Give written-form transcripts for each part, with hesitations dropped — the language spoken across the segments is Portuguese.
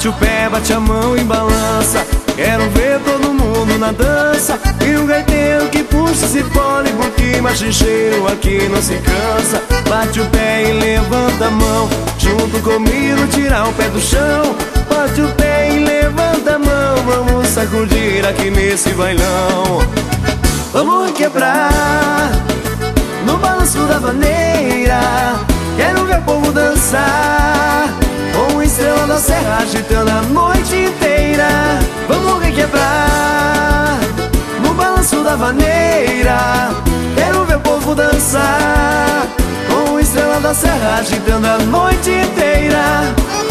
Bate o pé, bate a mão e balança. Quero ver todo mundo na dança. E o gaiteiro que puxa esse fole, porque machincheiro aqui não se cansa. Bate o pé e levanta a mão, junto comigo tirar o pé do chão. Bate o pé e levanta a mão, vamos sacudir aqui nesse bailão. Vamos quebrar no balanço da vaneira. Quero ver o povo dançar, com estrela da serra agitando a noite inteira. Vamos requebrar no balanço da vaneira. Quero ver o povo dançar, com estrela da serra agitando a noite inteira.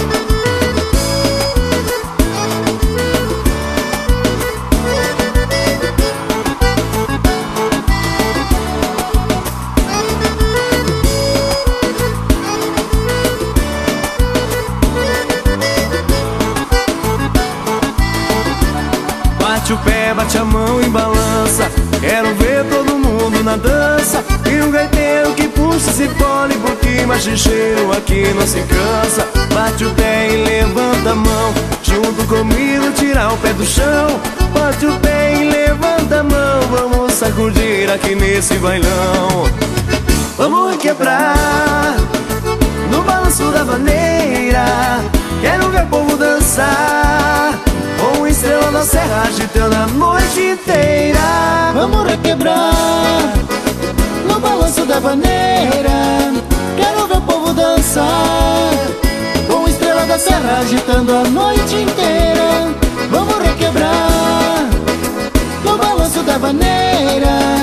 Bate o pé, bate a mão e balança. Quero ver todo mundo na dança. E o gaiteiro que puxa esse fole, porque machincheiro aqui não se cansa. Bate o pé e levanta a mão, junto comigo tirar o pé do chão. Bate o pé e levanta a mão, vamos sacudir aqui nesse bailão. Vamos quebrar no balanço da vaneira. Quero ver o povo dançar, com estrela da serra agitando a noite inteira. Vamos requebrar no balanço da vaneira. Quero ver o povo dançar, com estrela da serra agitando a noite inteira. Vamos requebrar no balanço da vaneira.